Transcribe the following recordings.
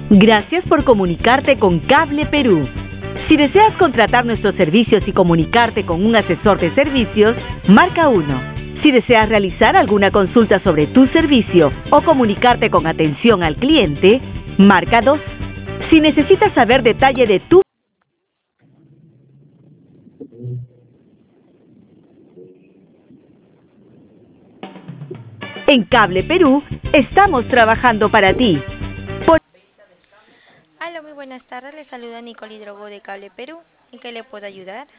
Gracias por comunicarte con Cable Perú. Si deseas contratar nuestros servicios y comunicarte con un asesor de servicios, marca 1. Si deseas realizar alguna consulta sobre tu servicio o comunicarte con atención al cliente, marca 2. Si necesitas saber detalle de tu... En Cable Perú, estamos trabajando para ti. Hola, muy buenas tardes. Le saluda Nicole Drogo de Cable Perú. ¿En qué le puedo ayudar?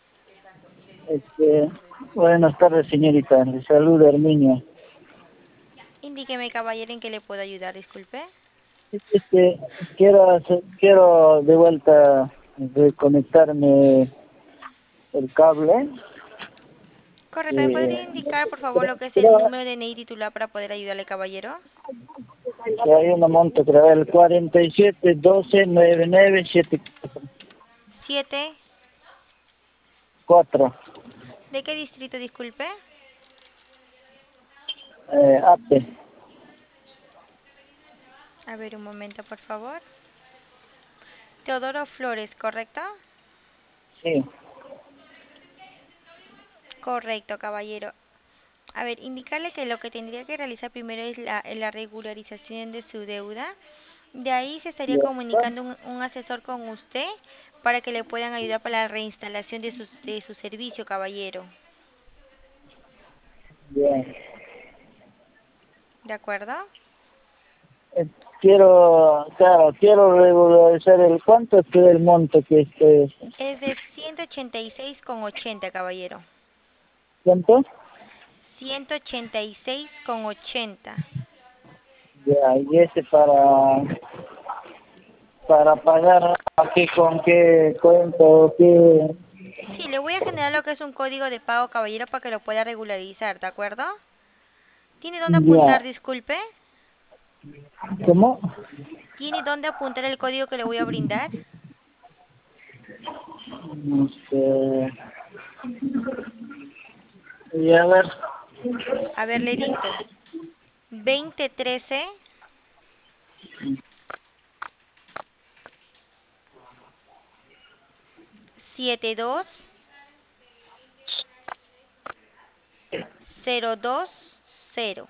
Este, Buenas tardes, señorita. Le saluda Herminia. Indíqueme, caballero, en qué le puedo ayudar, disculpe. Este, quiero de vuelta reconectarme el cable. Correcto, ¿me podría Eh, indicar, por favor, lo que es el creo número de DNI titular para poder ayudarle, caballero? que hay una monta, creo, el 47 12 99 7. 74. ¿De qué distrito, disculpe? APE. A ver, un momento, por favor. Teodoro Flores, ¿correcto? Sí. Correcto, caballero. A ver, indicarle que lo que tendría que realizar primero es la regularización de su deuda. De ahí se estaría Ya está. comunicando un asesor con usted para que le puedan ayudar para la reinstalación de su servicio, caballero. Bien. ¿De acuerdo? Quiero regularizar cuánto es el monto que Es de 186,80, caballero. ¿cuánto? 186,80. Ya, y ese para pagar aquí con qué cuento, qué, Sí, le voy a generar lo que es un código de pago, caballero, para que lo pueda regularizar, ¿de acuerdo? ¿Tiene dónde apuntar, ya, disculpe? ¿cómo? ¿Tiene dónde apuntar el código que le voy a brindar? Este, y a ver, A ver, le dicto. 2013 72 020.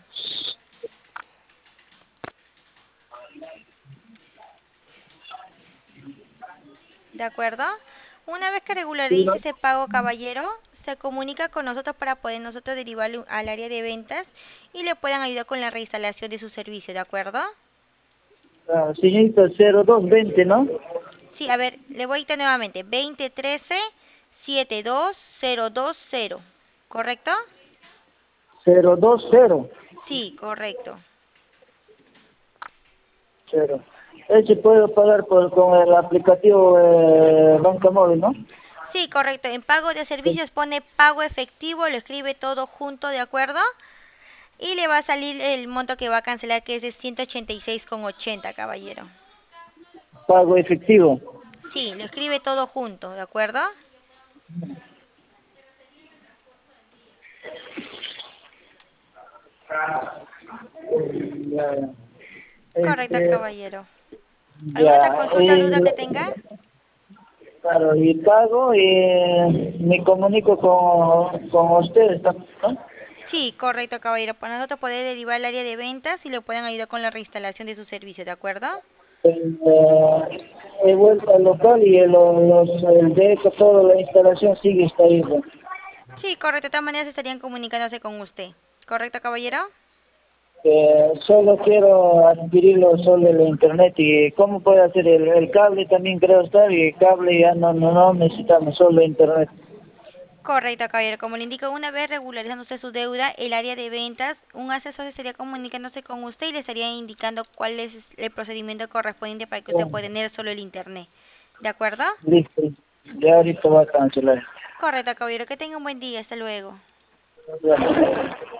¿De acuerdo? Una vez que regularice ese pago, caballero, se comunica con nosotros para poder nosotros derivarlo al área de ventas y le puedan ayudar con la reinstalación de su servicio, ¿de acuerdo? señorita 0220, ¿no? Sí, a ver, le voy a dictar nuevamente. 2013 72020. ¿Correcto? 020, Sí, correcto. cero. Ese puedo pagar con el aplicativo Banca Móvil, ¿no? Sí, correcto. En pago de servicios pone pago efectivo, lo escribe todo junto, ¿de acuerdo? Y le va a salir el monto que va a cancelar, que es de 186,80, caballero. Pago efectivo. Sí, lo escribe todo junto, ¿de acuerdo? Ya, ya. Correcto, Este, caballero. ¿Alguna otra ya, consulta o duda que tenga? claro, y pago y me comunico con ustedes, ¿no? Sí, correcto, caballero. Para nosotros poder derivar al área de ventas y le puedan ayudar con la reinstalación de su servicio, ¿de acuerdo? He vuelto al local y el deco, toda la instalación sigue está ahí, ¿no? Sí, correcto. De todas maneras estarían comunicándose con usted. ¿Correcto, caballero? Solo quiero adquirirlo solo el internet y cómo puede hacer el cable también creo estar y el cable ya no necesitamos solo internet. Correcto, caballero. Como le indico, una vez regularizándose su deuda, el área de ventas, un asesor estaría comunicándose con usted y le estaría indicando cuál es el procedimiento correspondiente para que usted Bueno, pueda tener solo el internet. ¿De acuerdo? listo, ya ahorita va a cancelar. Correcto, caballero. Que tenga un buen día. Hasta luego. Bueno.